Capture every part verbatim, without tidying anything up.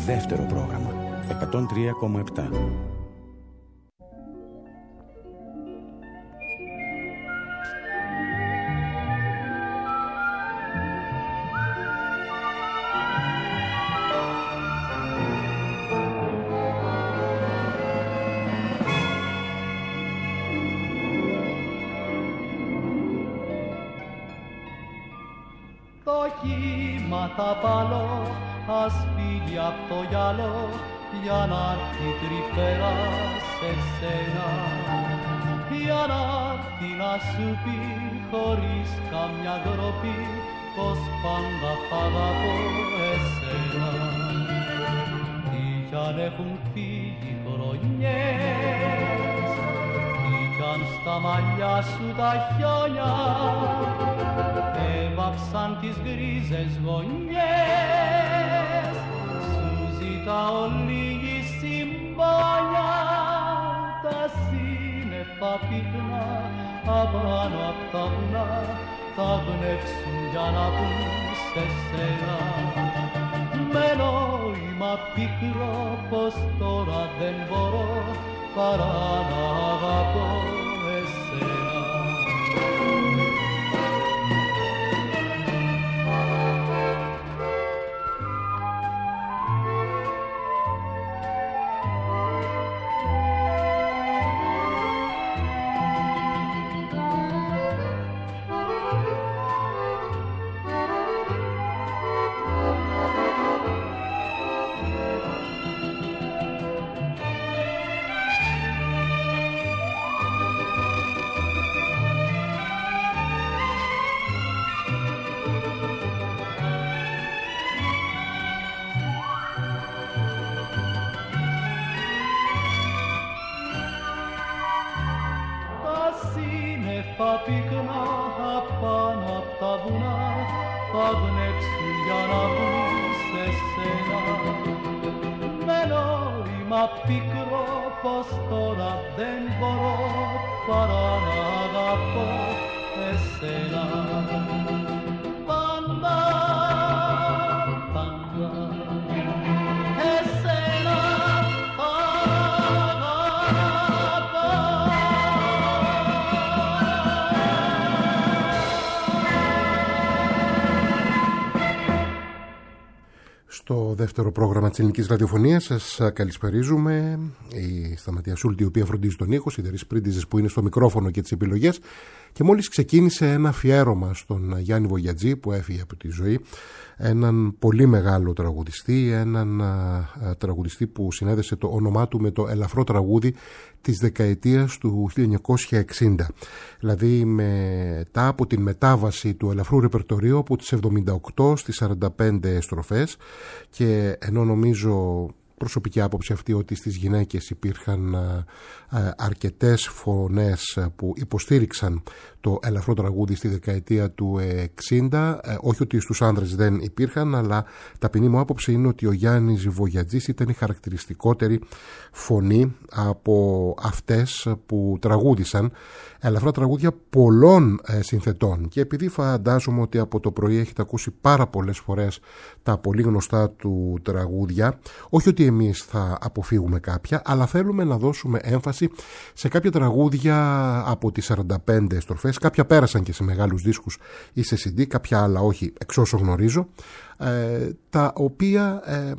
Δεύτερο πρόγραμμα εκατόν τρία κόμμα επτά. Τα παλώ, ας φύγει απ' το γυαλό για να έρθει τρυφέρα σε σένα, για να έρθει να σου πει χωρίς καμιά ντροπή πως πάντα θα αγαπώ εσένα. Τι κι αν έχουν φύγει χρονιές, τι κι αν στα μαλλιά σου τα χιόνια έβαψαν τις γκρίζες γωνιές, σου ζητάω λίγη συμπόνια. Τα σύννεφα πυκνά απάνω απ' τα βουνά θα πνεύσουν για να πουν σε σένα με νόημα πικρό πως τώρα δεν μπορώ παρά να αγαπώ εσένα. Πυκνά απάνω απ' τα βουνά θα γνέψουν για να βγουν σε σένα με νόημα πικρό πως τώρα δεν μπορώ παρά να αγαπώ εσένα. Πάντα, πάντα εσένα Στο δεύτερο πρόγραμμα της ελληνικής ραδιοφωνίας σας καλησπερίζουμε. Η Σταματία Σούλτη, η οποία φροντίζει τον ήχο, η Δερής Πρίντιζες που είναι στο μικρόφωνο και τις επιλογές. Και μόλις ξεκίνησε ένα αφιέρωμα στον Γιάννη Βογιατζή που έφυγε από τη ζωή, έναν πολύ μεγάλο τραγουδιστή, έναν α, τραγουδιστή που συνέδεσε το όνομά του με το ελαφρό τραγούδι της δεκαετίας του χίλια εννιακόσια εξήντα. Δηλαδή μετά από την μετάβαση του ελαφρού ρεπερτορίου από τις εβδομήντα οκτώ στις σαράντα πέντε στροφές, και ενώ νομίζω προσωπική άποψη αυτή ότι στις γυναίκες υπήρχαν αρκετές φωνές που υποστήριξαν το ελαφρό τραγούδι στη δεκαετία του εξήντα, όχι ότι στους άνδρες δεν υπήρχαν, αλλά ταπεινή μου άποψη είναι ότι ο Γιάννης Βογιατζής ήταν η χαρακτηριστικότερη φωνή από αυτές που τραγούδισαν ελαφρά τραγούδια πολλών ε, συνθετών. Και επειδή φαντάζομαι ότι από το πρωί έχετε ακούσει πάρα πολλές φορές τα πολύ γνωστά του τραγούδια, όχι ότι εμείς θα αποφύγουμε κάποια, αλλά θέλουμε να δώσουμε έμφαση σε κάποια τραγούδια από τις σαράντα πέντε στροφές. Κάποια πέρασαν και σε μεγάλους δίσκους ή σε σι ντι, κάποια άλλα όχι, εξ όσο γνωρίζω, ε, τα οποία ε,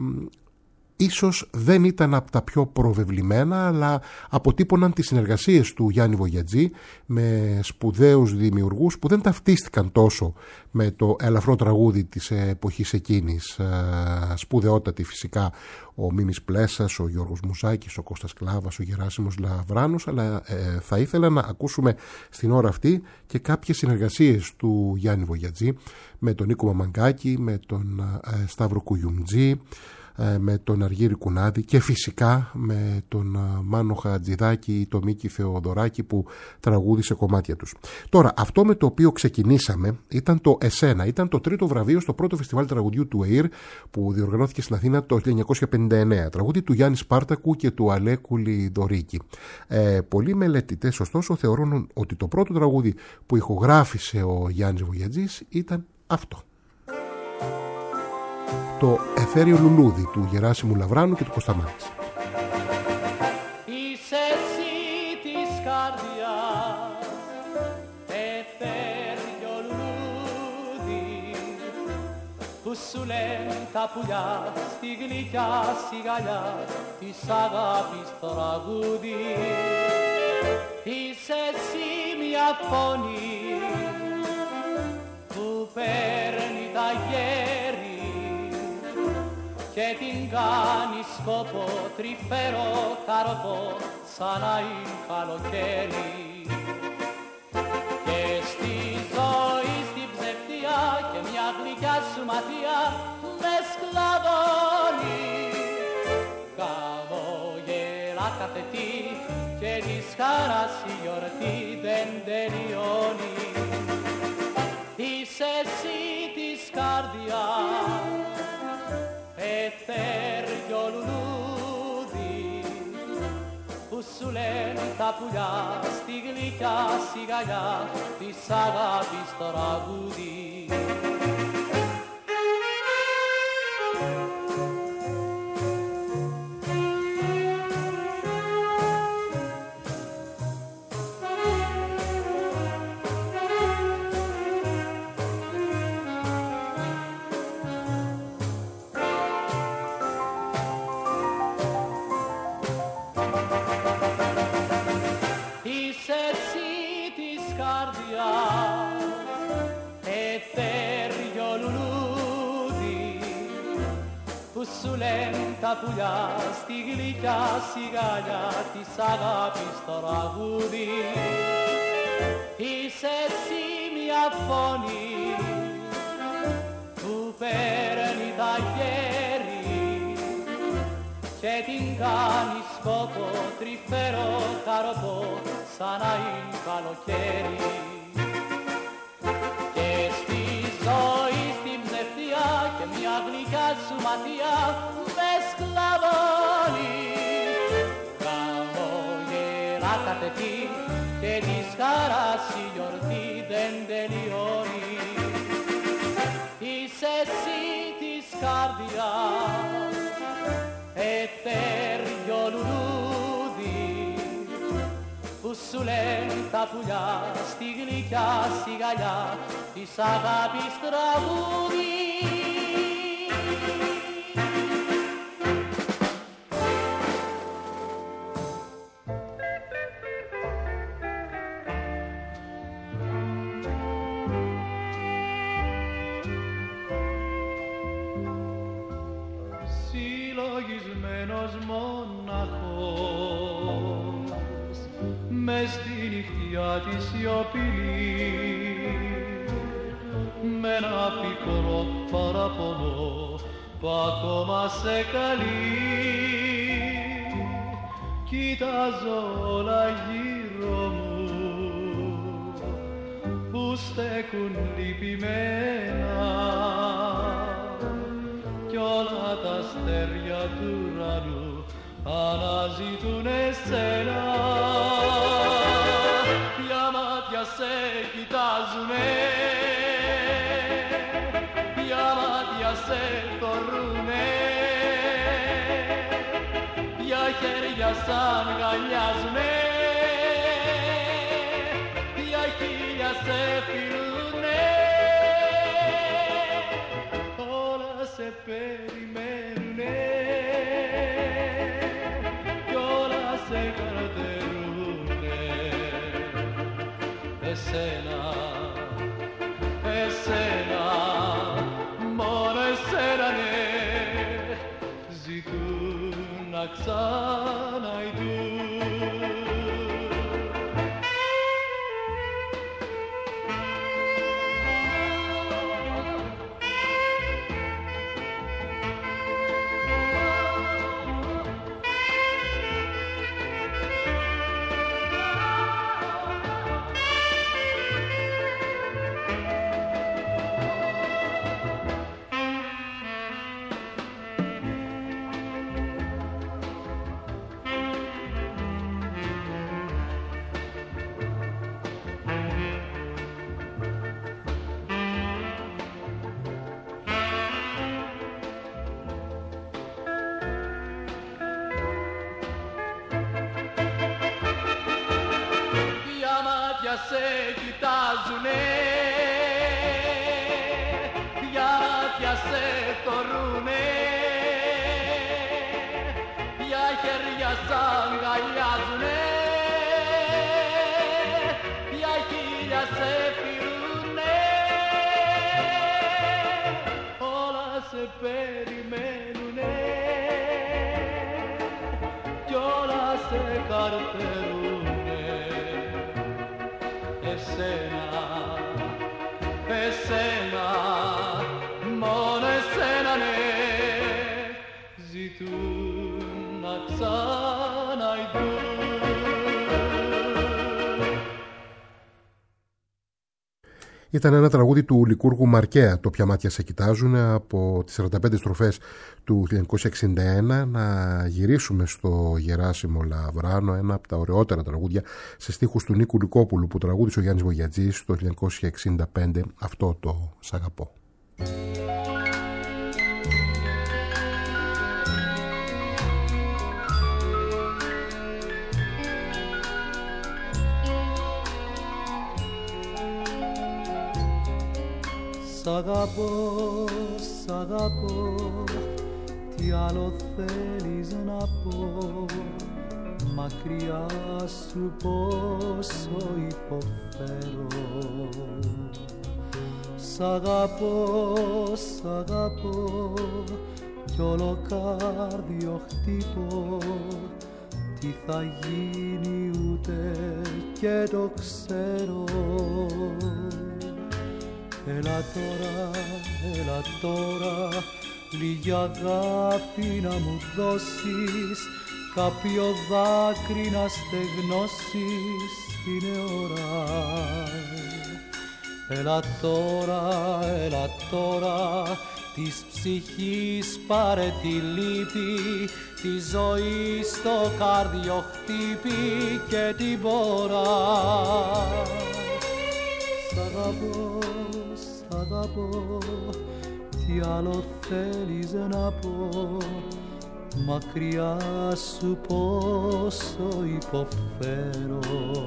ίσως δεν ήταν από τα πιο προβεβλημένα, αλλά αποτύπωναν τις συνεργασίες του Γιάννη Βογιατζή με σπουδαίους δημιουργούς που δεν ταυτίστηκαν τόσο με το ελαφρό τραγούδι της εποχής εκείνης. Σπουδαιότατοι φυσικά ο Μίμης Πλέσας, ο Γιώργος Μουσάκης, ο Κώστας Κλάβας, ο Γεράσιμος Λαβράνος, αλλά ε, θα ήθελα να ακούσουμε στην ώρα αυτή και κάποιες συνεργασίες του Γιάννη Βογιατζή με τον Νίκο Μαμαγκάκη, με τον ε, Σταύρο Κουγιουμτζή, με τον Αργύρη Κουνάδη και φυσικά με τον Μάνο Χατζηδάκη ή τον Μίκη Θεοδωράκη που τραγούδισε κομμάτια τους. Τώρα, αυτό με το οποίο ξεκινήσαμε ήταν το Εσένα. Ήταν το τρίτο βραβείο στο πρώτο φεστιβάλ τραγουδιού του ΕΙΡ που διοργανώθηκε στην Αθήνα το χίλια εννιακόσια πενήντα εννέα. Τραγούδι του Γιάννη Σπάρτακου και του Αλέκου Λιδωρίκη. Ε, πολλοί μελετητές ωστόσο θεωρούν ότι το πρώτο τραγούδι που ηχογράφησε ο Γιάννης Βογιατζής ήταν αυτό. το Εθέριο Λουλούδι του Γεράσιμου Λαβράνου και του Κωνσταμάτης. Είσαι εσύ της καρδιάς, εθέριο λουλούδι, που σου λένε τα πουλιά στη γλυκιά σιγαλιά της αγάπης τραγούδι. Είσαι εσύ μια φωνή που παίρνει τα γέρι και την κάνει σκόπο τρυφερό καρπό σαν να είναι καλοκαίρι. Και στη ζωή στην ψευτιά και μια γλυκιά σου ματιά με σκλαβώνει. Καμογερά κάθε τι και της χαράς η γιορτή δεν τελειώνει. Είσαι εσύ της καρδιάς, εθέριο λουλούδι, που σου λένε τα πουλιά στη γλυκιά σιγαλιά της αγάπης τραγούδι. Που σου λένε τα πουλιά στη γλυκιά σιγαλιά της αγάπης τραγούδι. Είσαι εσύ μια φωνή που παίρνει τα γέρι και την κάνει σκόπο τρυφερό καρπό σαν να είναι καλοκαίρι. Και στη ζωή στην ψευτιά και μια γλυκιά σου ματιά με σκλαβώνει. Καμογερά κάθε τι και της χαράς η γιορτή δεν τελειώνει. Είσαι εσύ της καρδιάς, εθέριο λουλούδι, που σου λένε τα πουλιά στη γλυκιά σιγαλιά της αγάπης τραγούδι. Συλλογισμένος μοναχός μες στη νυχτιά τη σιωπηλή, με ένα πικρό παραπονό που ακόμα σε καλεί. Κοιτάζω όλα γύρω μου που στέκουν λυπημένα κι όλα τα αστέρια του ουρανού αναζητούν εσένα. Ποια μάτια σε κοιτάζουνε, ποια μάτια σε θωρρούνε, ποια χέρια σ' αγκαλιάζουνε, ποια χείλια σε φιλούνε. Όλα σε περιμένουνε κι όλα σε καρτερούνε. Εσένα, εσένα, μόνο εσένα ναι, ζητούν να ξαναειδούν. μάτια σε κοιτάζουνε, δυο μάτια σε θωρούνε, δυο χέρια σ' αγκαλιάζουνε, δυο χείλια σε φυρούνε, όλα σε περιμένουνε κι όλα σε καρτερούνε. Εσένα, εσένα, μόνο εσένα ναι, ζητούν να ξαναειδούν. Ήταν ένα τραγούδι του Λικούργου Μαρκέα, το «Ποια μάτια σε κοιτάζουν», από τις σαράντα πέντε στροφές του χίλια εννιακόσια εξήντα ένα. Να γυρίσουμε στο Γεράσιμο Λαβράνο, ένα από τα ωραιότερα τραγούδια σε στίχους του Νίκου Λυκόπουλου που τραγούδισε ο Γιάννης Βογιατζής το χίλια εννιακόσια εξήντα πέντε, αυτό το «Σ' αγαπώ». Σ' αγαπώ, σ' αγαπώ, τι άλλο θέλεις να πω, μακριά σου πόσο υποφέρω. Σ' αγαπώ, σ' αγαπώ, κι όλο κάρδιο χτύπω, τι θα γίνει ούτε και το ξέρω. Έλα τώρα, έλα τώρα, λίγη αγάπη να μου δώσεις, κάποιο δάκρυ να στεγνώσεις, είναι ώρα. Έλα τώρα, έλα τώρα, της ψυχής πάρε τη λύπη, τη ζωή στο κάρδιο χτύπη και την πόρα. Σ' αγαπώ, σ' αγαπώ, τι άλλο θέλεις να πω, μακριά σου πόσο υποφέρω.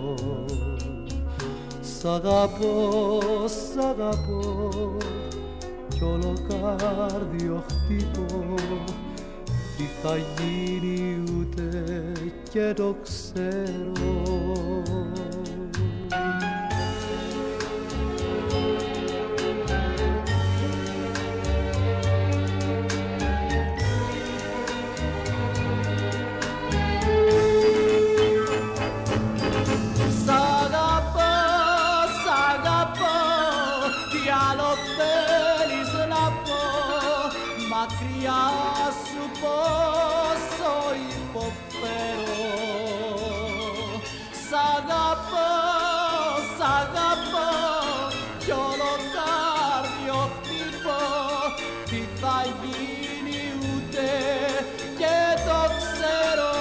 Σ' αγαπώ, σ' αγαπώ, κι όλο κάρδιο χτύπω, τι θα γίνει ούτε και το ξέρω. Μακριά σου πόσο υποφέρω. Σ' αγαπώ, σ' αγαπώ, κι όλο κάρδιο χτύπω, τι θα γίνει ούτε και το ξέρω.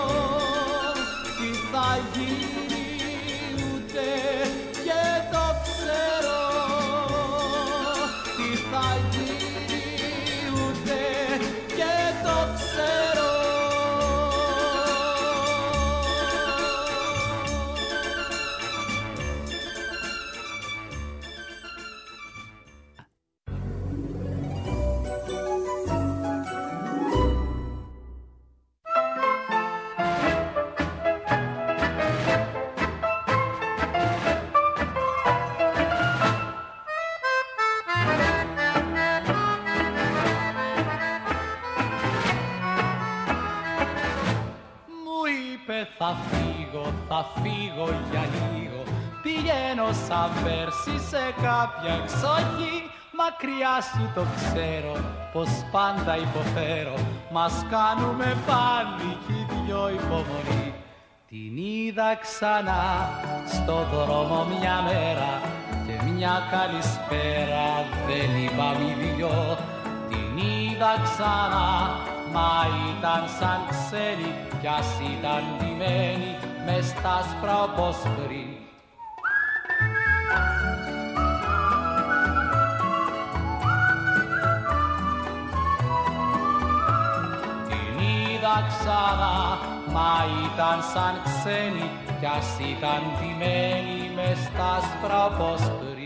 Τι θα γίνει ούτε και το ξέρω. Τι θα γίνει και το ξέρω. Θα φύγω, θα φύγω για λίγο, πηγαίνω σαν πέρσι σε κάποια εξοχή. Μακριά σου το ξέρω, πως πάντα υποφέρω, μας κάνουμε πάλι κι οι δυο υπομονή. Την είδα ξανά στο δρόμο μια μέρα και μια καλησπέρα δεν είπαμε οι δυο. Την είδα ξανά, μα ήταν σαν ξένη κι ας ήταν ντυμένη μες στα άσπρα όπως πριν. Την είδα ξανά, μα ήταν σαν ξένη κι ας ήταν ντυμένη μες στα άσπρα όπως πριν.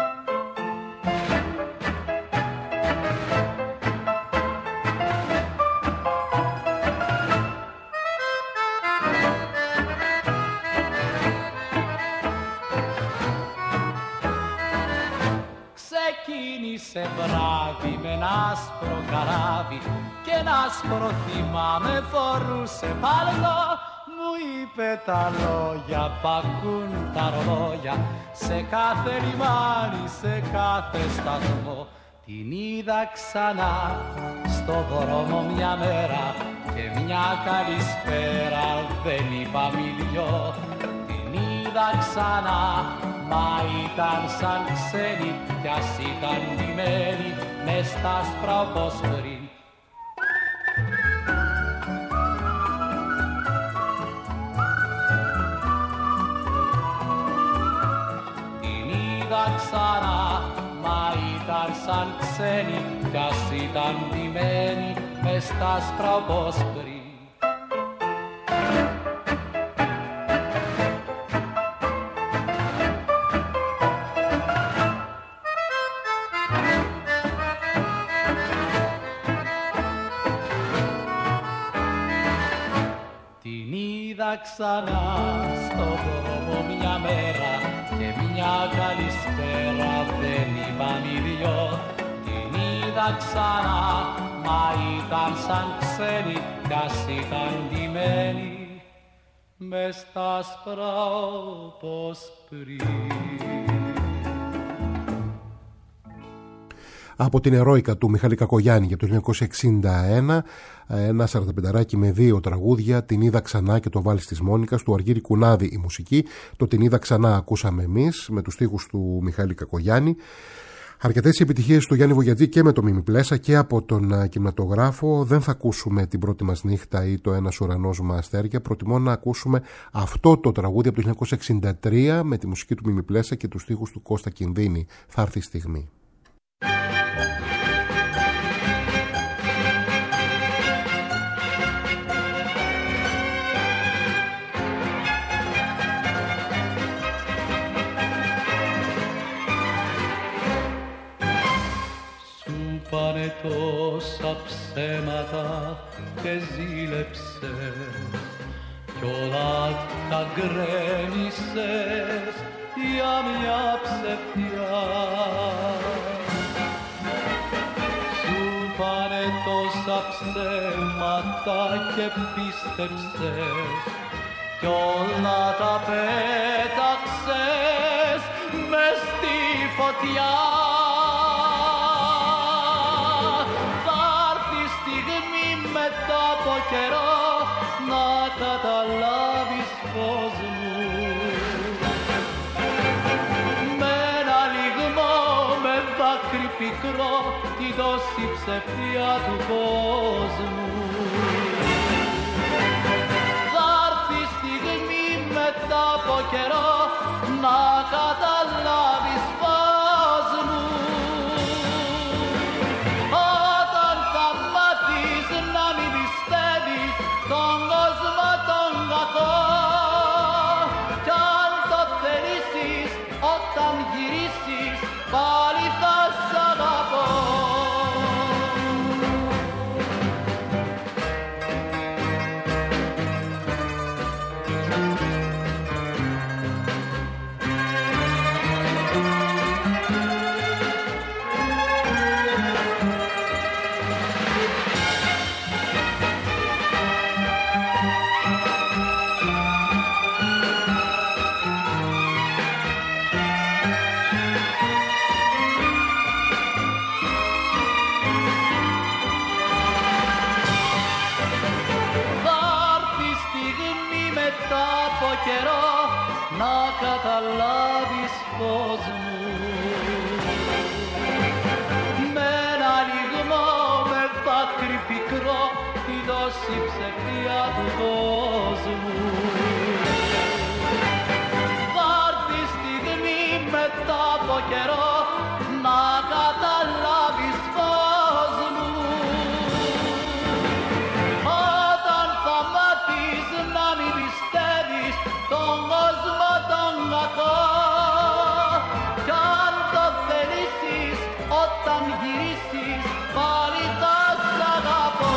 Ξεκίνησε βράδυ με ένα άσπρο καράβι και ένα άσπρο θύμα με φορούσε παλτό. Μου είπε τα λόγια που ακούν τα ρολόγια σε κάθε λιμάνι, σε κάθε σταθμό. Την είδα ξανά στο δρόμο μια μέρα και μια καλησπέρα δεν είπα μιλιό. Την είδα ξανά μα ήταν σαν ξένη κι ας ήταν ντυμένη μες στα άσπρα όπως πριν. Την είδα ξανά μα ήταν σαν ξένη κι ας ήταν ντυμένη μες στα άσπρα όπως πριν. Ξανά στο δρόμο μια μέρα και μια καλησπέρα δεν είπαν οι δυο. Την είδα ξανά μα ήταν σαν ξένη κι ας ήταν ντυμένη μες στα άσπρα όπως πριν. Από την Ερόικα του Μιχάλη Κακογιάννη για το χίλια εννιακόσια εξήντα ένα, ένα σαρανταπενταράκι με δύο τραγούδια, Την είδα ξανά και το Βάλς της Μόνικας, του Αργύρη Κουνάδη η μουσική. Το Την είδα ξανά ακούσαμε εμείς με τους στίχους του Μιχάλη Κακογιάννη. Αρκετές επιτυχίες του Γιάννη Βογιατζή και με το Μίμη Πλέσα και από τον κινηματογράφο. Δεν θα ακούσουμε Την πρώτη μας νύχτα ή το Ένας ουρανός με αστέρια. Προτιμώ να ακούσουμε αυτό το τραγούδι από το χίλια εννιακόσια εξήντα τρία με τη μουσική του Μίμη Πλέσα και τους στίχους του Κώστα Κινδύνη. Θα έρθει η στιγμή. Πάνε τόσα ψέματα και ζήλεψες κι όλα τα γκρέμισες για μια ψευτιά. Σου πάνε τόσα ψέματα και πίστεψες κι όλα τα πέταξες μες στη φωτιά. Καιρό να καταλάβεις φως μου με ένα λιγμό, με δάκρυ πικρό τη δώσει ψευτιά του κόσμου. Θα έρθει η στιγμή μετά από καιρό να καταλάβεις φως μου. Όταν θα μάθεις να μην πιστεύεις τον κόσμο τον κακό κι αν το θελήσεις όταν γυρίσεις πάλι θα σ' αγαπώ. Καιρό να καταλάβεις φως μου με ένα λιγμό, με δάκρυ πικρό τη δώσει ψευτιά του κόσμου. Θα έρθει η στιγμή μετά από καιρό να καταλάβεις φως μου όταν θα μάθεις να μην πιστεύεις τον κόσμο τον κακό. ζήσεις πάλι θα σ' αγαπώ.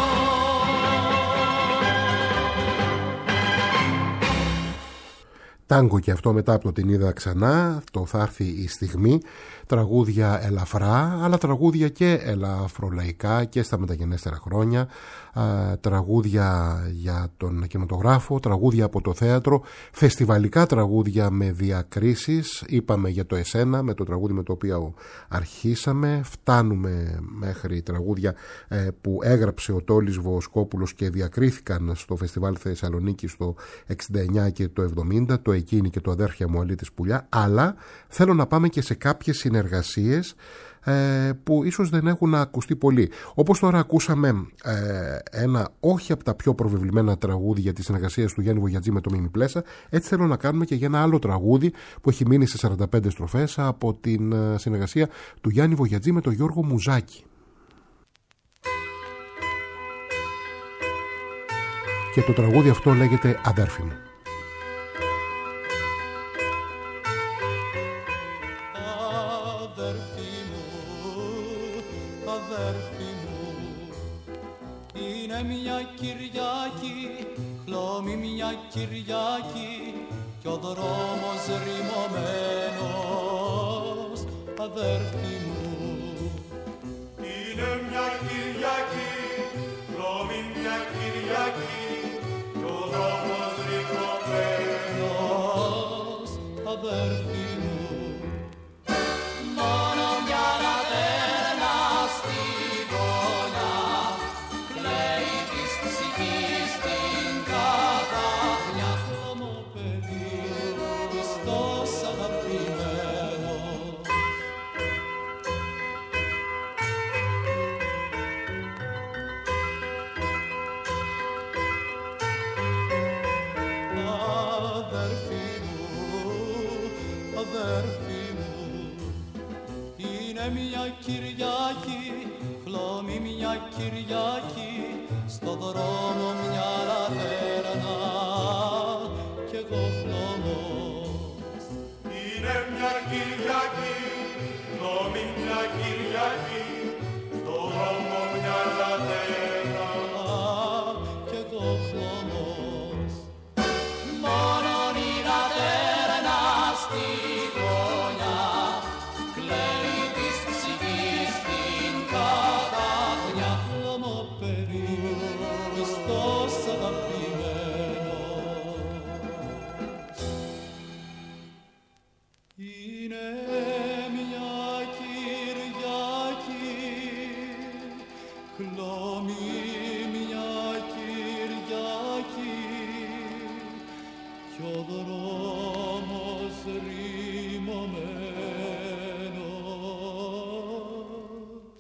Τάγκο και αυτό μετά από το την είδα ξανά, το θα έρθει η στιγμή. Τραγούδια ελαφρά, αλλά τραγούδια και ελαφρολαϊκά και στα μεταγενέστερα χρόνια. Α, τραγούδια για τον κινηματογράφο, τραγούδια από το θέατρο, φεστιβαλικά τραγούδια με διακρίσεις. Είπαμε για το Εσένα με το τραγούδι με το οποίο αρχίσαμε. Φτάνουμε μέχρι τραγούδια ε, που έγραψε ο Τόλης Βοσκόπουλος και διακρίθηκαν στο Φεστιβάλ Θεσσαλονίκη το εξήντα εννιά και το εβδομήντα, το Εκείνη και το Αδέρφια μου Αλήτης Πουλιά. Αλλά θέλω να πάμε και σε κάποιες συνεργασίες ε, που ίσως δεν έχουν ακουστεί πολύ. Όπως τώρα ακούσαμε ε, ένα όχι από τα πιο προβεβλημένα τραγούδια της συνεργασίας του Γιάννη Βογιατζή με το Μίμη Πλέσα, έτσι θέλω να κάνουμε και για ένα άλλο τραγούδι που έχει μείνει σε σαράντα πέντε στροφές από την συνεργασία του Γιάννη Βογιατζή με τον Γιώργο Μουζάκη. Και το τραγούδι αυτό λέγεται «Αδέρφη μου». Κυριακή κι ο δρόμος ρημωμένος, αδέρφη μου. Είναι μια Κυριακή, χλωμή μια Κυριακή κι ο δρόμος ρημωμένος, αδέρφη μου. Μόνο μια λατέρνα στη γωνιά κλαίει της ψυχής την καταχνιά. Μια Κυριακή, χλωμή μια Κυριακή, στο δρόμο μια λατέρνα κι εγώ χλωμός. Είναι μια Κυριακή, χλωμή μια Κυριακή, στο δρόμο μια λατέρνα κι εγώ χλωμός. Μόνον η λατέρνα στη γωνιά κλαίει της ψυχής την καταχνιά. Χλωμό παιδί, Χριστός αγαπημένος. Είναι μια Κυριακή, χλωμή μια Κυριακή κι ο δρόμος ρημωμένος,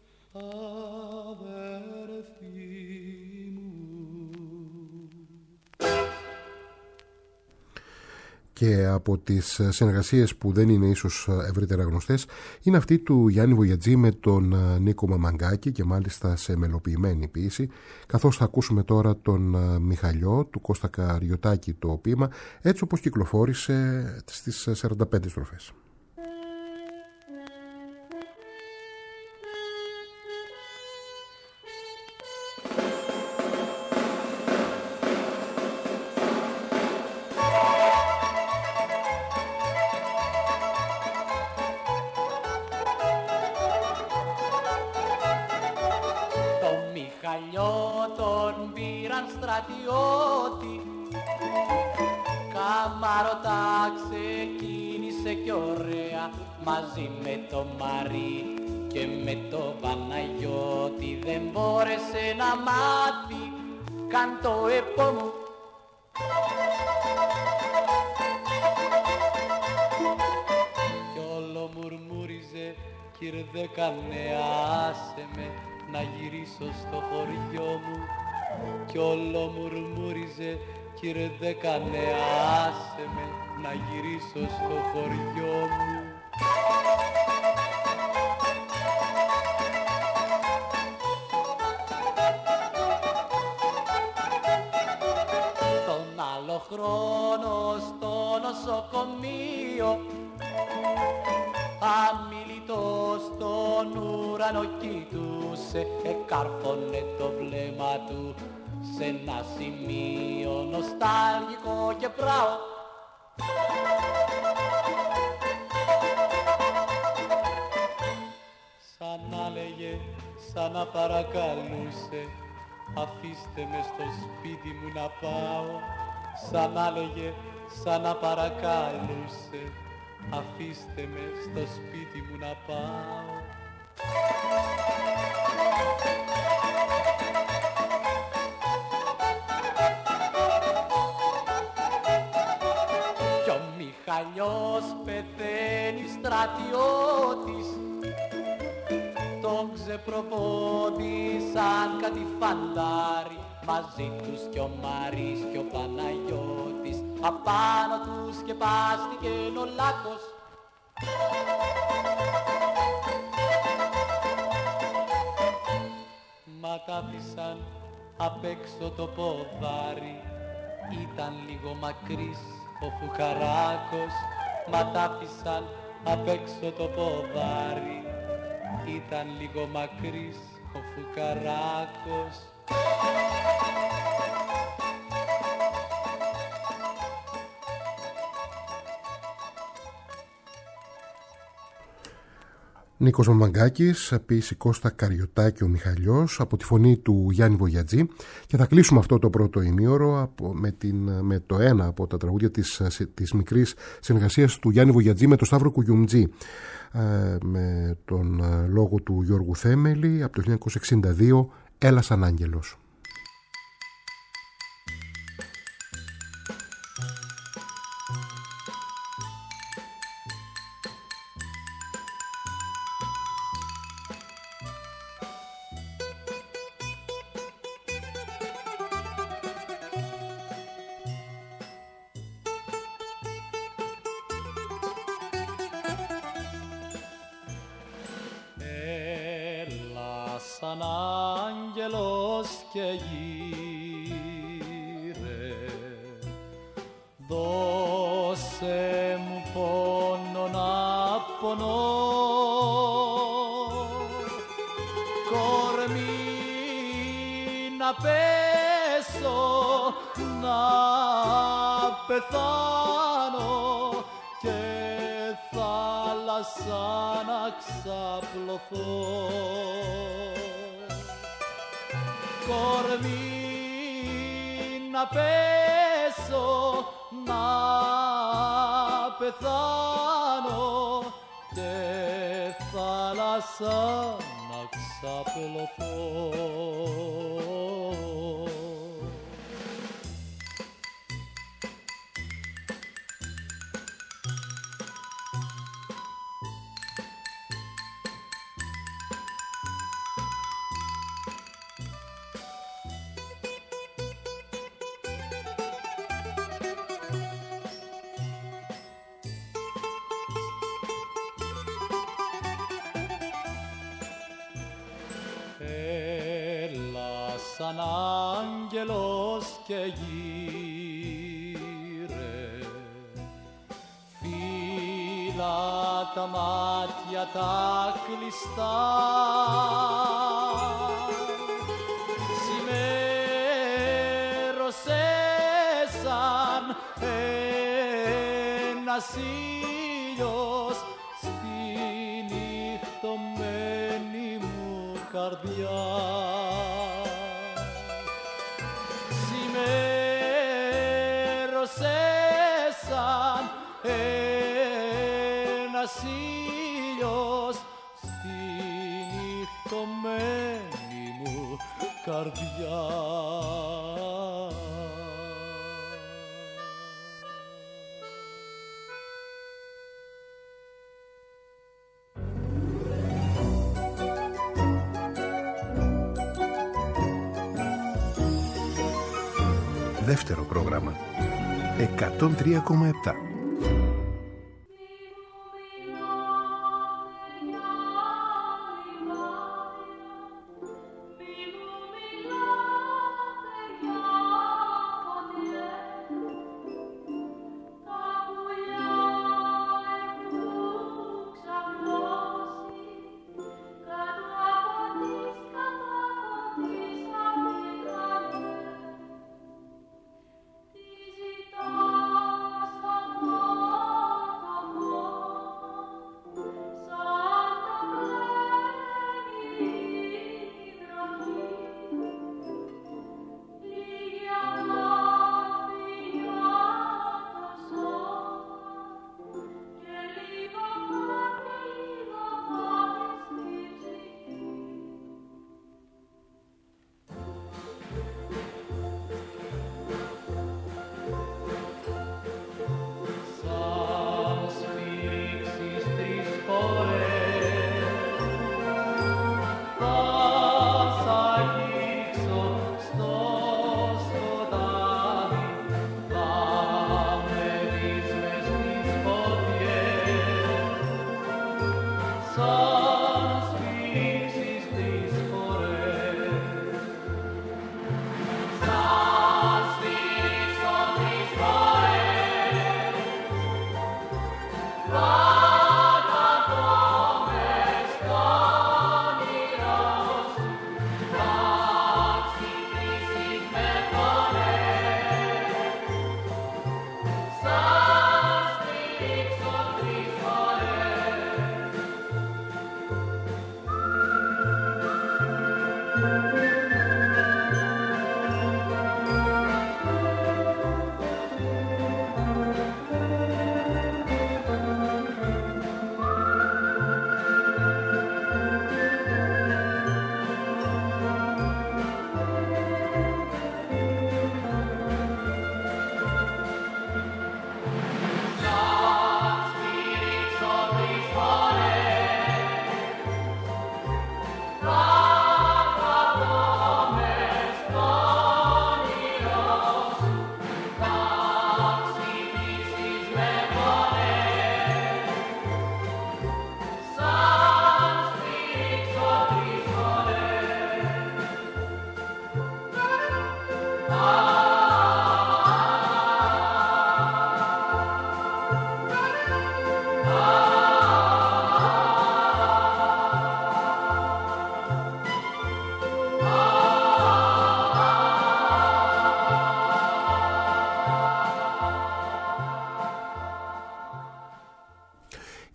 αδέρφη μου. Και από τις συνεργασίες που δεν είναι ίσως ευρύτερα γνωστές είναι αυτή του Γιάννη Βογιατζή με τον Νίκο Μαμαγκάκη και μάλιστα σε μελοποιημένη ποίηση, καθώς θα ακούσουμε τώρα τον Μιχαλιό του Κώστα Καριωτάκη το ποίημα έτσι όπως κυκλοφόρησε στις σαράντα πέντε στροφές. Στρατιώτη καμαρωτά ξεκίνησε κι ωραία μαζί με το Μαρί και με το Παναγιώτη. Δεν μπόρεσε να μάθει καν το επόμενο. Κι όλο μουρμούριζε κυρδέκανε άσε με να γυρίσω στο χωριό μου. Κι όλο μουρμούριζε κύριε δέκανε άσε με να γυρίσω στο χωριό μου. Τον άλλο χρόνο στο νοσοκομείο αμιλητό στον ουρανό κύκλο κοιτούσε, εκάρφωνε το βλέμμα του σε ένα σημείο νοστάλγικο και πράω. Σαν να λέγε, σαν να παρακαλούσε, αφήστε με στο σπίτι μου να πάω. Σαν να λέγε, σαν να παρακαλούσε, αφήστε με στο σπίτι μου να πάω. Κι ο Μιχαλιός πεθαίνει στρατιώτης, τον ξεπροπότησαν κάτι φαντάρι, μαζί τους κι ο Μαρής κι ο Παναγιώτης, απάνω τους σκεπάστηκε ο Λάκος. Μα τάφησαν απ' έξω το ποδάρι, ήταν λίγο μακρύς ο Φουκαράκος. Μα τάφησαν απ' έξω το ποδάρι, ήταν λίγο μακρύς ο Φουκαράκος. Νίκος Μαμαγκάκης, ποίηση Κώστα Καριωτάκη ο Μιχαλιός, από τη φωνή του Γιάννη Βογιατζή. Και θα κλείσουμε αυτό το πρώτο ημίωρο με, την, με το ένα από τα τραγούδια της, της μικρής συνεργασίας του Γιάννη Βογιατζή με τον Σταύρο Κουγιουμτζή, με τον λόγο του Γιώργου Θέμελη, από το χίλια εννιακόσια εξήντα δύο, «Έλα σαν άγγελος». Σαν άγγελος και γύρε, δώσε μου πόνο να πονώ, κορμί να πέσω, να πεθάνω και θάλασσα να ξαπλωθώ. Κορμί να πέσω, να πεθάνω και θάλασσα να ξαπλωθώ. Σαν άγγελος και γύρε, φύλλα τα μάτια τα κλειστά, σημέρωσε σαν ένας ήλιος στη νυχτωμένη μου καρδιά. Σαν ένας ήλιος στη νυχτωμένη μου καρδιά. Δεύτερο πρόγραμμα εκατόν τρία κόμμα επτά. Κάτω από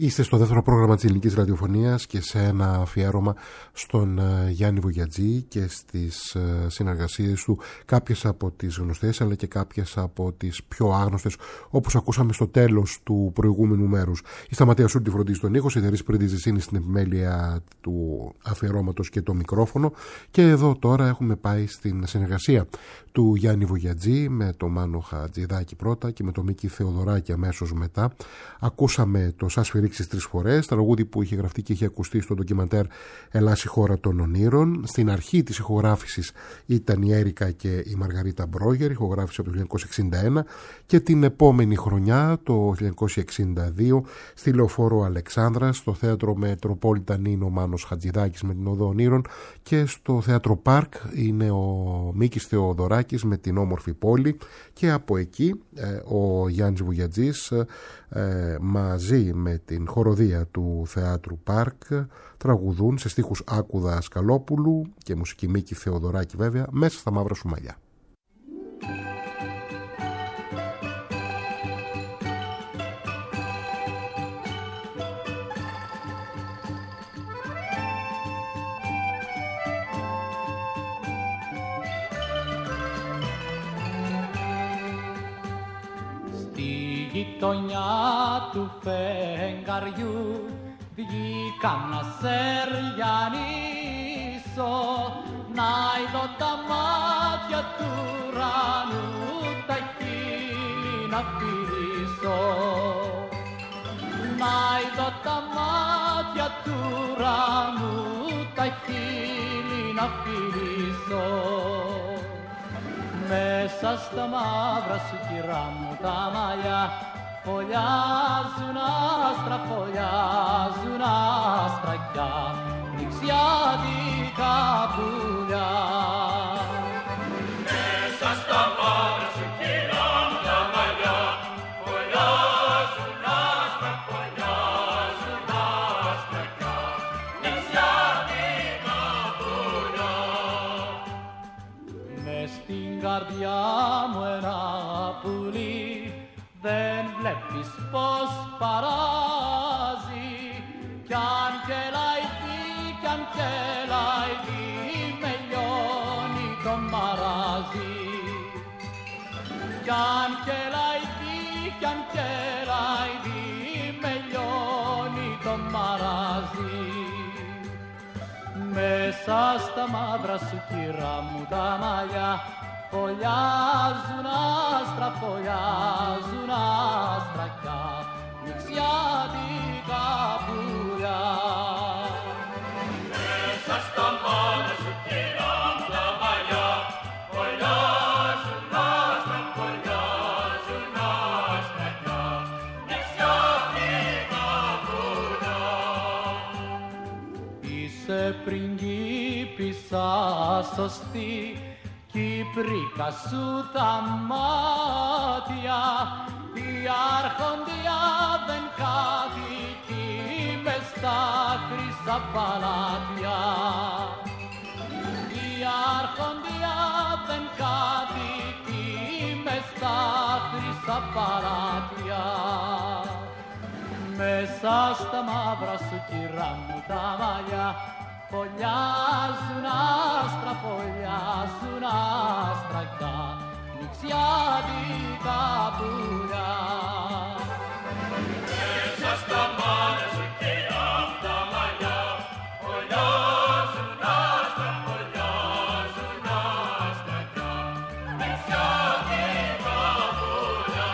Είστε στο δεύτερο πρόγραμμα της ελληνικής ραδιοφωνίας και σε ένα αφιέρωμα στον Γιάννη Βογιατζή και στις συνεργασίες του, κάποιες από τις γνωστές αλλά και κάποιες από τις πιο άγνωστες, όπως ακούσαμε στο τέλος του προηγούμενου μέρους. Η Σταματία Σούλτη φροντίζει τον ήχο, η Θερής Πρίντιζης είναι στην επιμέλεια του αφιερώματος και το μικρόφωνο, και εδώ τώρα έχουμε πάει στην συνεργασία του Γιάννη Βογιατζή με το Μάνο Χατζηδάκη πρώτα και με το Μίκη Θεοδωράκη αμέσως μετά. Ακούσαμε το «Σας σφυρίξεις τρεις φορές», τραγούδι που είχε γραφτεί και είχε ακουστεί στο ντοκιμαντέρ «Ελλάς η χώρα των ονείρων». Στην αρχή της ηχογράφησης ήταν η Έρικα και η Μαργαρίτα Μπρόγερ, ηχογράφηση από το χίλια εννιακόσια εξήντα ένα, και την επόμενη χρονιά, το χίλια εννιακόσια εξήντα δύο, στη Λεωφόρο Αλεξάνδρας, στο θέατρο Μετροπόλιταν είναι ο Μάνος Χατζηδάκης με την Οδό Ονείρων, και στο θέατρο Πάρκ είναι ο Μίκης Θεοδωράκης με την Όμορφη Πόλη, και από εκεί ο Γιάννης Βογιατζής μαζί με την χοροδία του θεάτρου Πάρκ τραγουδούν σε στίχους Άκουδα Ασκαλόπουλου και μουσική Μίκη Θεοδωράκη βέβαια, μέσα στα μαύρα σου μαλλιά. Γειτονιά του φεγγαριού βγήκα να σεριανίσω, να είδω τα μάτια του ουρανού, τα χείλη να φιλήσω. Να είδω τα μάτια του ουρανού, τα χείλη να φιλήσω. Μέσα στα μαύρα σου κυρά μου τα μαλλιά φωλιάζουν άστρα, φωλιάζουν άστρακια, νηξιάτικα πουλιά. Μέσα στα μαύρα σου κυρά μου τα μαλλιά φωλιάζουν άστρα, φωλιάζουν άστρακια, νηξιάτικα πουλιά. Μες στην καρδιά μου ένα πουλί, δεν βλέπεις πως παράζει, κι αν κελαϊδί, κι αν κελαϊδί, με λιώνει το μαράζι. Κι αν κελαϊδί, κι αν κελαϊδί, με λιώνει το μαράζι. Μέσα στα μαύρα σου κυρά μου τα μαλλιά φωλιάζουν άστρα, φωλιάζουν άστρακια, νηξιάτικα πουλιά. Μέσα στα μάτια σου κυρά μου τα μαλλιά φωλιάζουν άστρα, φωλιάζουν άστρακια, νηξιάτικα πουλιά. Είσαι πριγκίπισσα σωστή, Κυπρίκα σου τα μάτια, η αρχοντιά δεν κατοικεί μες στα χρυσά παλάτια. Η αρχοντιά δεν κατοικεί μες στα χρυσά παλάτια. Μέσα στα μαύρα σου κυρά μου τα μαλλιά φωλιάζουν άστρα, φωλιάζουν άστρακια, νηξιάτικα πουλιά. Μέσα στα μάτια σου κυρά μου τα μαλλιά φωλιάζουν άστρα, φωλιάζουν άστρακια, νηξιάτικα πουλιά.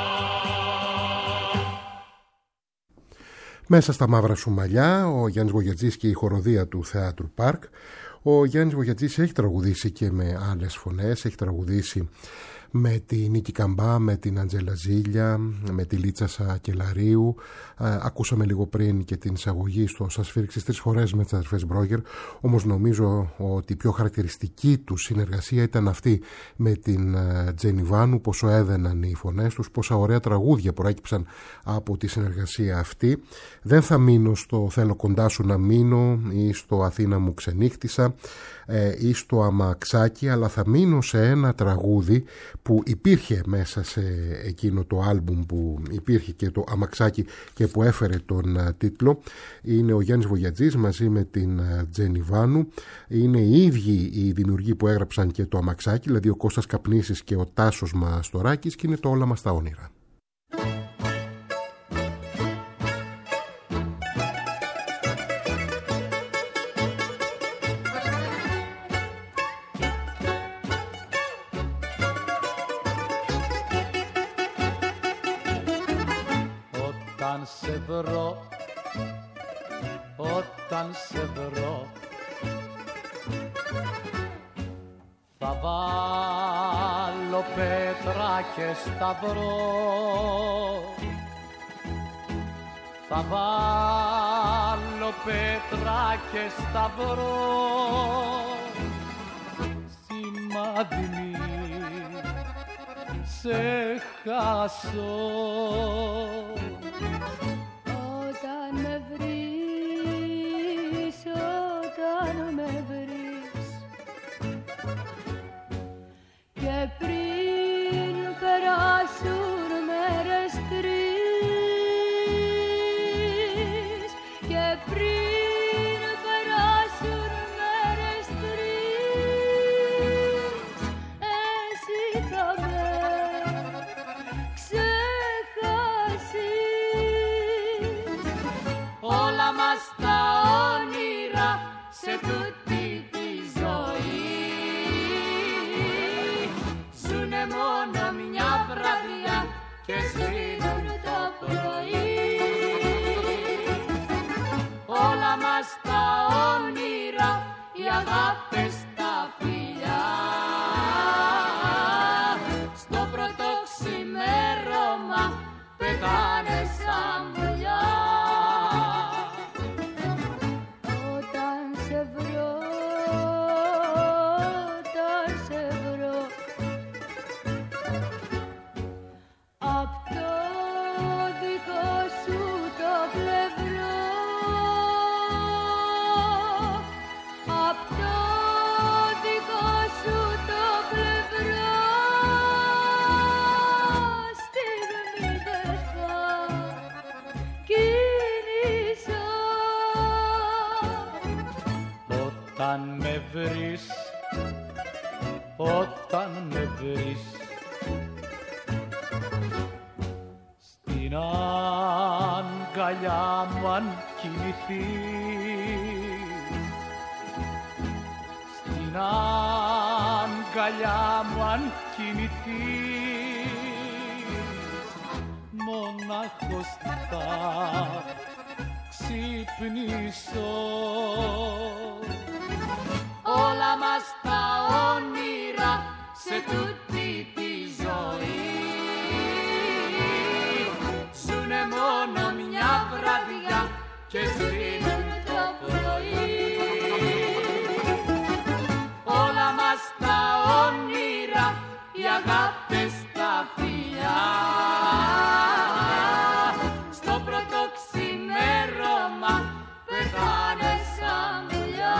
Μέσα στα μαύρα σου μαλλιά, ο Γιάννης Βογιατζής και η χοροδία του θεάτρου Πάρκ. Ο Γιάννης Βογιατζής έχει τραγουδήσει και με άλλες φωνές, έχει τραγουδήσει με τη Νίκη Καμπά, με την Αντζέλα Ζήλια, με τη Λίτσα Σακελαρίου. Ε, ακούσαμε λίγο πριν και την εισαγωγή στο «Σας σφύριξες τρεις φορές» με τις αδερφές Μπρόγερ. Όμως νομίζω ότι η πιο χαρακτηριστική του συνεργασία ήταν αυτή με την Τζένι Βάνου, πόσο έδαιναν οι φωνές τους, πόσα ωραία τραγούδια προέκυψαν από τη συνεργασία αυτή. Δεν θα μείνω στο «Θέλω κοντά σου να μείνω» ή στο «Αθήνα μου ξενύχτησα» ή στο «Αμαξάκι», αλλά θα μείνω σε ένα τραγούδι που υπήρχε μέσα σε εκείνο το άλμπουμ, που υπήρχε και το αμαξάκι και που έφερε τον τίτλο. Είναι ο Γιάννης Βογιατζής μαζί με την Τζένι Βάνου. Είναι οι ίδιοι οι δημιουργοί που έγραψαν και το αμαξάκι, δηλαδή ο Κώστας Καπνίσης και ο Τάσος Μαστοράκης, και είναι το Όλα μας τα όνειρα. Σε βρω, όταν σε βρω, θα βάλω πέτρα και σταυρό, θα βάλω πέτρα και σταυρό, σημάδι μη σε χάσω. Όταν με βρεις, όταν με βρεις, και πριν περάσουν μέρες τρεις, και πριν περάσουν μέρες τρεις, εσύ θα με ξεχάσεις. Όλα μας τα όνειρα σε τούτη τη ζωή ζουνε μόνο μια βραδιά και σβήνουν το πρωί. Όλα μας τα όνειρα, οι αγάπες τα φιλιά, στο πρώτο ξημέρωμα πετάνε σαν πουλιά. Όταν σε βρω, όταν σε βρω, απ' το δικό σου το πλευρό, απ' το δικό σου το πλευρό, στιγμή δεν θα κινήσω. Όταν με βρεις, όταν με βρεις, στην αγκαλιά μου αν κοιμηθείς, στην αγκαλιά μου αν κοιμηθείς, μονάχος θα ξυπνήσω. Όλα μας τα όνειρα σε τούτη τη ζωή ζουνε μόνο μια βραδιά και σβήνουν το πρωί. Όλα μας τα όνειρα, οι αγάπες τα φιλιά, στο πρώτο ξημέρωμα πετάνε σαν πουλιά.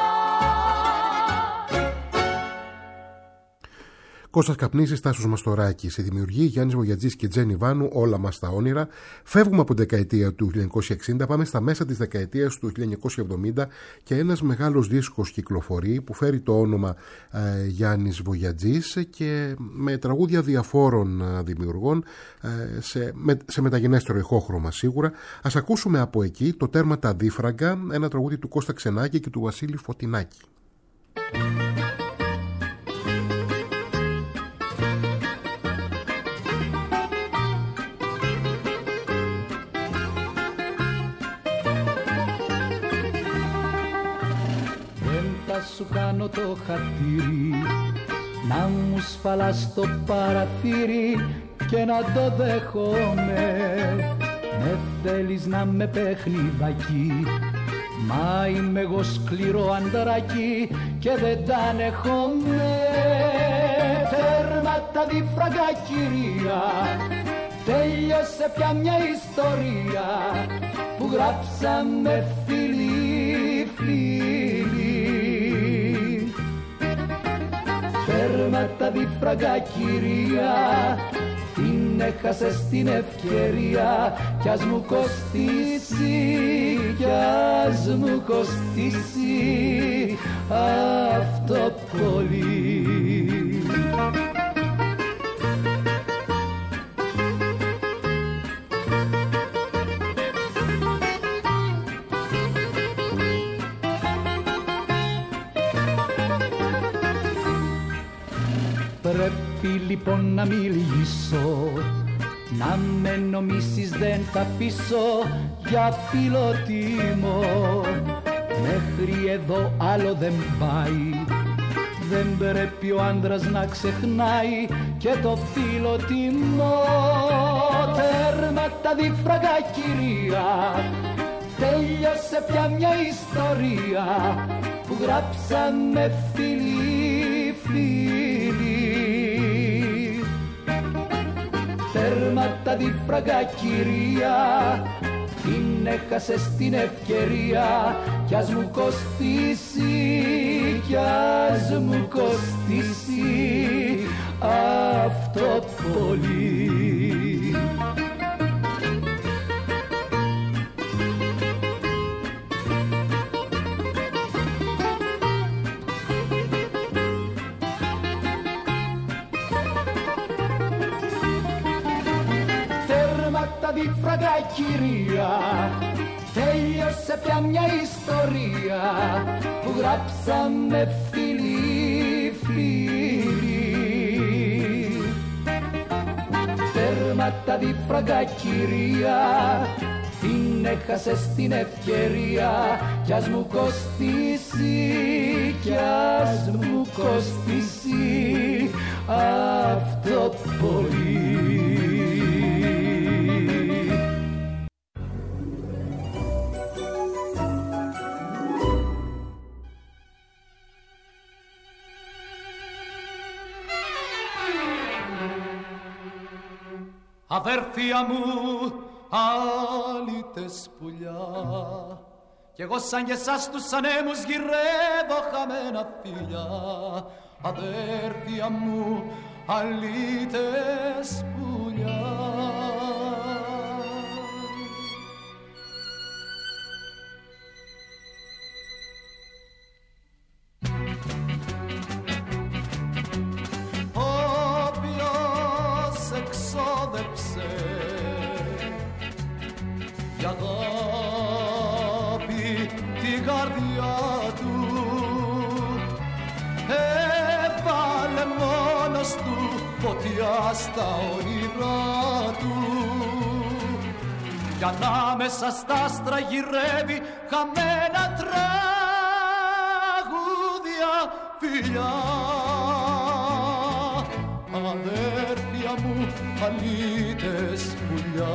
Κώστας Καπνίσης, Τάσος Μαστοράκης, η δημιουργή Γιάννης Βογιατζής και Τζένι Βάνου, Όλα μας τα όνειρα. Φεύγουμε από την δεκαετία του χίλια εννιακόσια εξήντα, πάμε στα μέσα της δεκαετίας του χίλια εννιακόσια εβδομήντα και ένας μεγάλος δίσκος κυκλοφορεί που φέρει το όνομα ε, Γιάννης Βογιατζής και με τραγούδια διαφόρων ε, δημιουργών ε, σε, με, σε μεταγενέστερο ηχόχρωμα σίγουρα. Ας ακούσουμε από εκεί το Τέρμα τα Αντίφραγκα, ένα τραγούδι του Κώστα Ξενάκη και του Βασίλη Φωτεινάκη. Σου κάνω το χατήρι, να μου σφαλάς το παραθύρι και να το δέχομαι. Με θέλεις να με παιχνιδάκι, μα είμαι εγώ σκληρό αντράκι και δεν τα ανέχομαι. Τέρμα τα αντίφραγκα κυρία, τέλειωσε πια μια ιστορία που γράψαμε φίλοι, φίλοι. τέρμα τα διφραγκά κυρία, την έχασε στην ευκαιρία, κι ας μου κοστίσει, κι ας μου κοστίσει αυτό πολύ. Πρέπει λοιπόν να μιλήσω, να με νομίσεις δεν θα αφήσω για φιλοτίμο. Μέχρι εδώ άλλο δεν πάει, δεν πρέπει ο άντρας να ξεχνάει και το φιλοτίμο. Τέρμα τα διφραγκά κυρία, τέλειωσε πια μια ιστορία που γράψαμε φίλοι, φίλοι. Τέρμα τα διφραγκά κυρία, την έχασε στην ευκαιρία, κι ας μου κοστίσει, κι ας μου κοστίσει αυτό πολύ. Διφραγκά κυρία, τέλειωσε πια μια ιστορία που γράψαμε φίλοι, φίλοι. Τέρμα τα διφραγκά κυρία, την έχασε στην ευκαιρία, κι ας μου κοστίσει, κι ας μου κοστίσει αυτό πολύ. Αδέρφια μου, αλήτες πουλιά, κι εγώ σαν και εσάς τους ανέμους γυρεύω χαμένα φιλιά. Αδέρφια μου, αλήτες πουλιά. Η αγάπη την καρδιά του έβαλε μόνος του φωτιά στα όνειρά του, κι ανάμεσα στα άστρα γυρεύει χαμένα τραγούδια φιλιά. Αδέρφια μου, αλήτες πουλιά,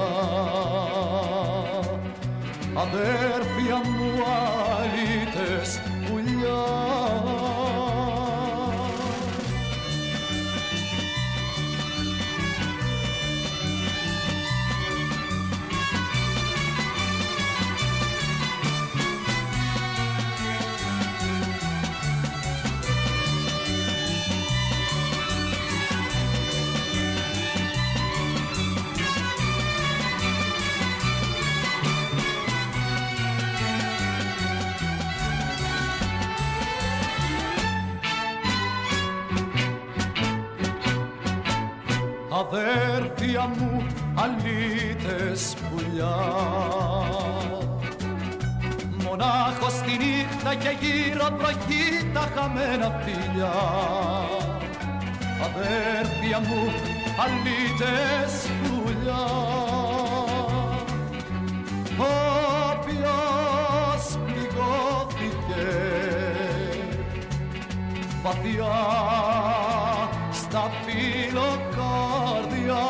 αδέρφια μου, αλήτες πουλιά. Αδέρφια μου, αλήτες πουλιά, μονάχος τη νύχτα και γύρω βροχή τα χαμένα φιλιά. Αδέρφια μου, αλήτες πουλιά, όποιος πληγώθηκε βαθιά στα φιλοκάρδια,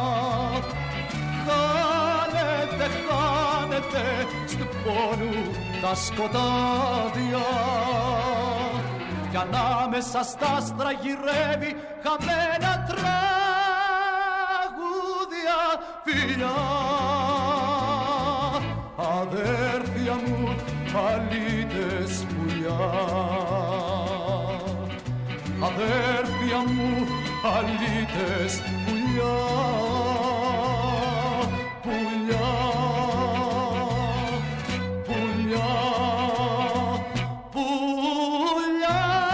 χάνεται, χάνεται στου πόνου τα σκοτάδια, κι ανάμεσα στα άστρα γυρεύει χαμένα τραγούδια φιλιά. Αδέρφια μου, αλήτες πουλιά, αδέρφια καρδιά μου αλήτες πουλιά, πουλιά, πουλιά, πουλιά.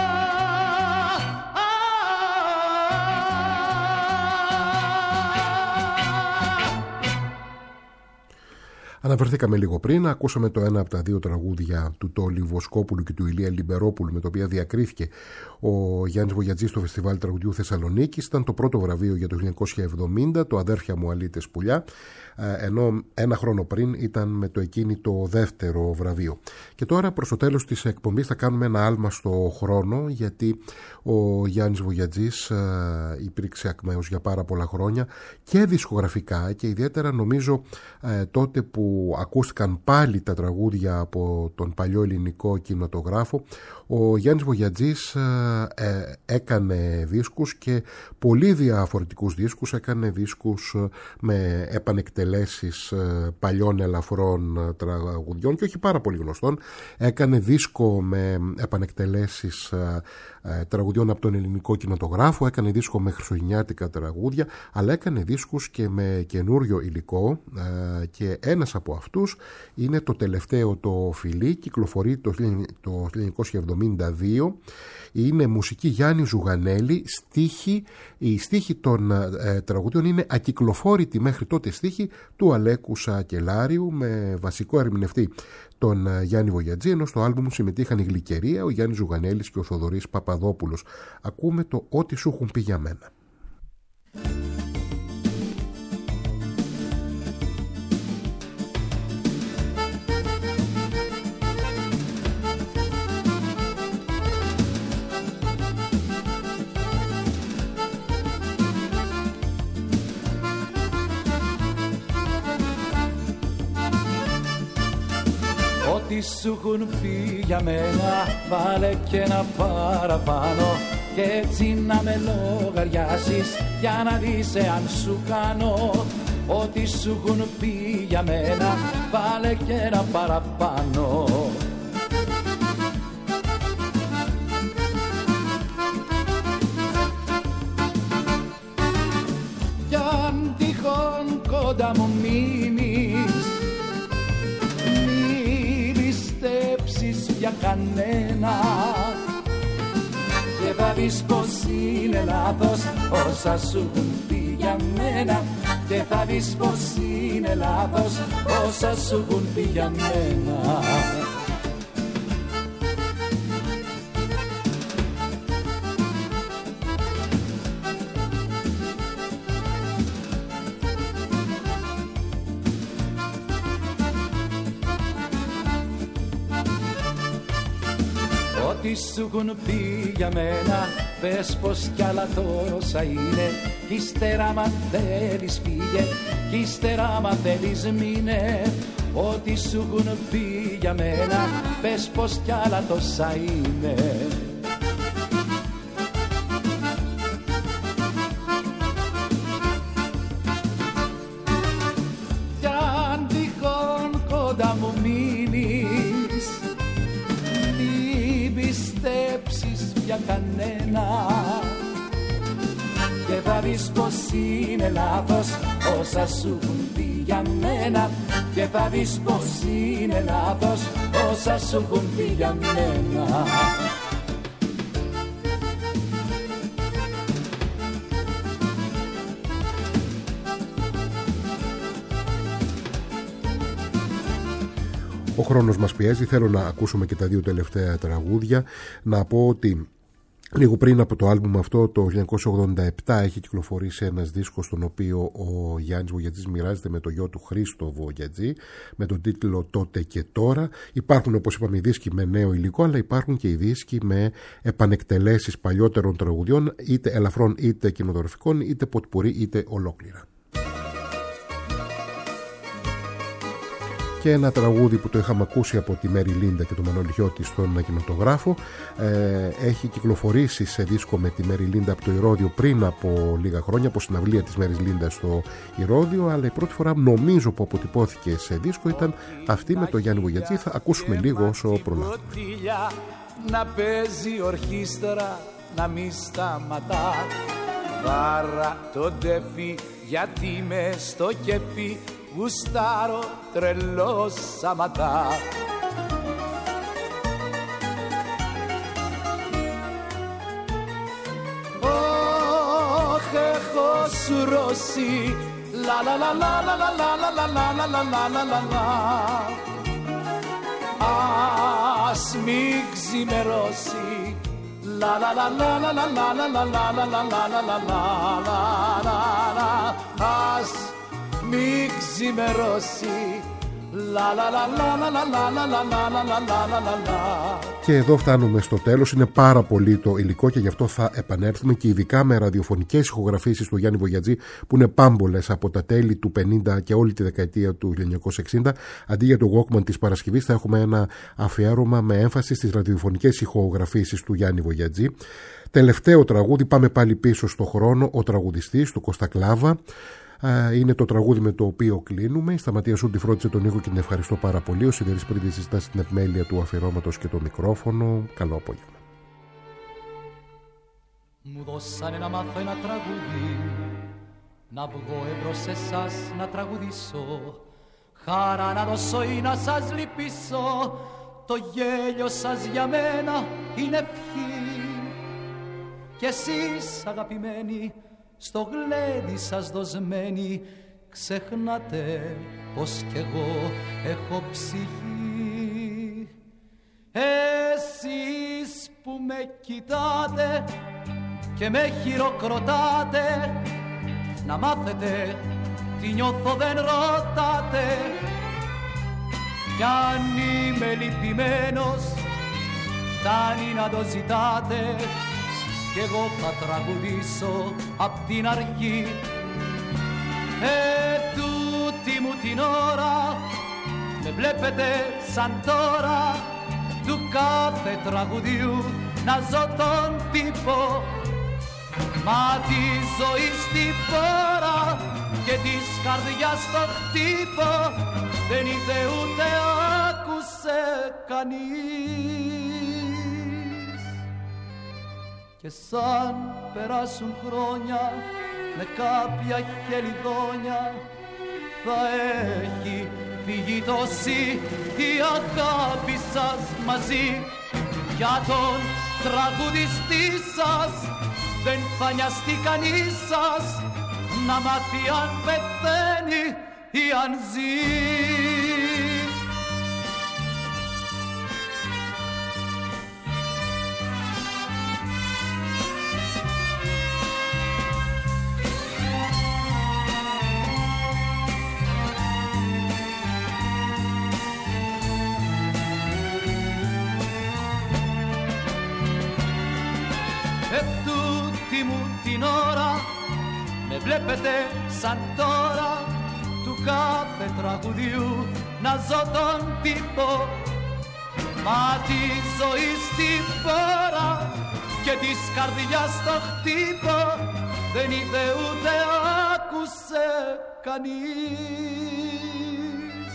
Αναφερθήκαμε λίγο πριν, ακούσαμε το ένα από τα δύο τραγούδια του Τόλι Βοσκόπουλου και του Ηλία Λιμπερόπουλου, με το οποίο διακρίθηκε ο Γιάννης Βογιατζής στο Φεστιβάλ Τραγουδιού Θεσσαλονίκης. Ήταν το πρώτο βραβείο για το χίλια εννιακόσια εβδομήντα, το Αδέρφια μου αλήτες πουλιά, ενώ ένα χρόνο πριν ήταν με το εκείνη το δεύτερο βραβείο. Και τώρα προς το τέλος της εκπομπής θα κάνουμε ένα άλμα στο χρόνο, γιατί ο Γιάννης Βογιατζής υπήρξε ακμαίος για πάρα πολλά χρόνια και δισκογραφικά, και ιδιαίτερα νομίζω τότε που ακούστηκαν πάλι τα τραγούδια από τον παλιό ελληνικό κινηματογράφο. Ο Γιάννης Βογιατζής ε, έκανε δίσκους, και πολύ διαφορετικούς δίσκους. Έκανε δίσκους με επανεκτελέσεις παλιών ελαφρών τραγουδιών και όχι πάρα πολύ γνωστών. Έκανε δίσκο με επανεκτελέσεις τραγουδιών από τον ελληνικό κινηματογράφο, έκανε δίσκο με χριστουγεννιάτικα τραγούδια, αλλά έκανε δίσκους και με καινούριο υλικό, και ένας από αυτούς είναι το τελευταίο το φιλί, κυκλοφορεί το χίλια εννιακόσια εβδομήντα δύο. Είναι μουσική Γιάννη Ζουγανέλη, στίχη, η στίχη των ε, τραγουδιών είναι ακυκλοφόρητη μέχρι τότε στίχη του Αλέκου Σακελάριου, με βασικό ερμηνευτή τον ε, Γιάννη Βογιατζή, ενώ στο άλμπουμ συμμετείχαν η Γλυκερία, ο Γιάννης Ζουγανέλης και ο Θοδωρής Παπαδόπουλος. Ακούμε το «Ό,τι σου έχουν πει για μένα». Ό,τι σου έχουν πει για μένα, βάλε και ένα παραπάνω, και έτσι να με λογαριάσεις για να δεις εάν σου κάνω. Ό,τι σου έχουν πει για μένα, βάλε και ένα παραπάνω. Κι αν τυχόν κοντά μου μείνεις, για κανένα, και θα δεις πως είναι λάθος όσα σου έχουν πει για μένα, και θα δεις πως είναι λάθος όσα σου έχουν πει για μένα. Τι σου έχουν πει για μένα, πες πως κι άλλα τόσα είναι, κι ύστερα μα θέλεις φύγε, κι ύστερα μα θέλεις μείνε. Ό,τι σου έχουν πει για μένα, πες πως κι άλλα τόσα είναι. Κι αν τυχόν κοντά μου μείνεις, πιστέψεις για κανένα, και θα δεις πως είναι λάθος όσα σου έχουν πει για μένα, και θα δεις πως είναι λάθος όσα σου έχουν πει για μένα. Ο χρόνος μας πιέζει, θέλω να ακούσουμε και τα δύο τελευταία τραγούδια. Να πω ότι λίγο πριν από το άλμπουμ αυτό, το χίλια εννιακόσια ογδόντα επτά, έχει κυκλοφορήσει ένας δίσκος στον οποίο ο Γιάννης Βογιατζής μοιράζεται με το γιο του Χρήστο Βογιατζή, με τον τίτλο «Τότε και τώρα». Υπάρχουν, όπως είπαμε, οι δίσκοι με νέο υλικό, αλλά υπάρχουν και οι δίσκοι με επανεκτελέσεις παλιότερων τραγουδιών, είτε ελαφρών είτε κινηματογραφικών, είτε ποτπουρί είτε ολόκληρα. Και ένα τραγούδι που το είχαμε ακούσει από τη Μέρι Λίντα και τον Μανώλη Χιώτη στον κινηματογράφο, ε, έχει κυκλοφορήσει σε δίσκο με τη Μέρι Λίντα από το Ηρώδειο πριν από λίγα χρόνια, από συναυλία της Μέρης Λίντα στο Ηρώδειο, αλλά η πρώτη φορά νομίζω που αποτυπώθηκε σε δίσκο ήταν αυτή με τον Γιάννη Βογιατζή. Θα ακούσουμε λίγο όσο προλάβουμε. Να παίζει ορχήστρα να μη σταματά. Βάρα το ντέφι γιατί με στο κέφι γουστάρω τρελό σαματά. Ωχ, έχω σουρώσει, λα λα λα λα λα λα λα λα λα λα λα λα λα λα λα. Ας μη ξημερώσει, λα λα λα λα λα λα λα λα λα λα λα λα λα λα λα. Ας μη ξημερώσει, λα λα λα λα λα λα λα λα λα λα λα λα. Και εδώ φτάνουμε στο τέλος. Είναι πάρα πολύ το υλικό και γι' αυτό θα επανέλθουμε και ειδικά με ραδιοφωνικές ηχογραφήσεις του Γιάννη Βογιατζή που είναι πάμπολες από τα τέλη του πενήντα και όλη τη δεκαετία του χίλια εννιακόσια εξήντα. Αντί για το Walkman της Παρασκευής θα έχουμε ένα αφιέρωμα με έμφαση στις ραδιοφωνικές ηχογραφήσεις του Γιάννη Βογιατζή. Τελευταίο τραγούδι, πάμε πάλι πίσω στο χρόνο, ο τραγουδιστής του Κώστα Κλάβα. Είναι το τραγούδι με το οποίο κλείνουμε. Η Σταματία Σούντι φρόντισε τον ήχο και την ευχαριστώ πάρα πολύ. Ο Σιδερής Πρίντης ζητά στην επιμέλεια του αφιερώματος και το μικρόφωνο. Καλό απόγευμα. Μου δώσανε να μάθω ένα τραγούδι, να βγω εμπρός εσάς να τραγουδήσω, χαρά να δώσω ή να σας λυπήσω. Το γέλιο σας για μένα είναι ευχή κι εσείς αγαπημένοι στο γλέντι σας δοσμένοι ξεχνάτε πως κι εγώ έχω ψυχή. Εσείς που με κοιτάτε και με χειροκροτάτε, να μάθετε τι νιώθω δεν ρωτάτε. Κι αν είμαι λυπημένος φτάνει να το ζητάτε κι εγώ θα τραγουδήσω απ' την αρχή. Ε, τούτη μου την ώρα με βλέπετε σαν τώρα του κάθε τραγουδιού να ζω τον τύπο. Μα τη ζωή στη φόρα και της καρδιάς το χτύπο δεν είδε ούτε άκουσε κανείς. Και σαν περάσουν χρόνια με κάποια χελιδόνια θα έχει φύγει τόση η αγάπη σας μαζί. Για τον τραγουδιστή σας δεν θα νοιαστεί κανείς σας να μάθει αν πεθαίνει ή αν ζει. Ετούτη μου την ώρα με βλέπετε σαν τώρα του κάθε τραγουδιού να ζω τον τύπο. Μα τη ζωή στη φόρα και της καρδιάς το χτύπο δεν είδε ούτε άκουσε κανείς.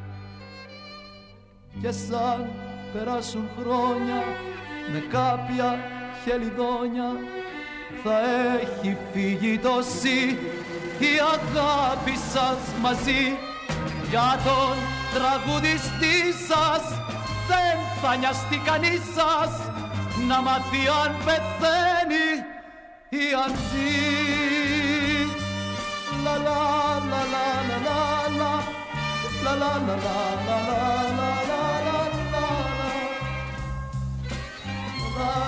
Και σαν περάσουν χρόνια με κάποια χελιδόνια θα έχει φύγει τόση η αγάπη σας μαζί. Για τον τραγουδιστή σας δεν θα νοιαστεί κανείς σας να μάθει αν πεθαίνει ή αν ζει. Λα λα λα λα λα λα λα λα λα λα λα λα λα λα λα.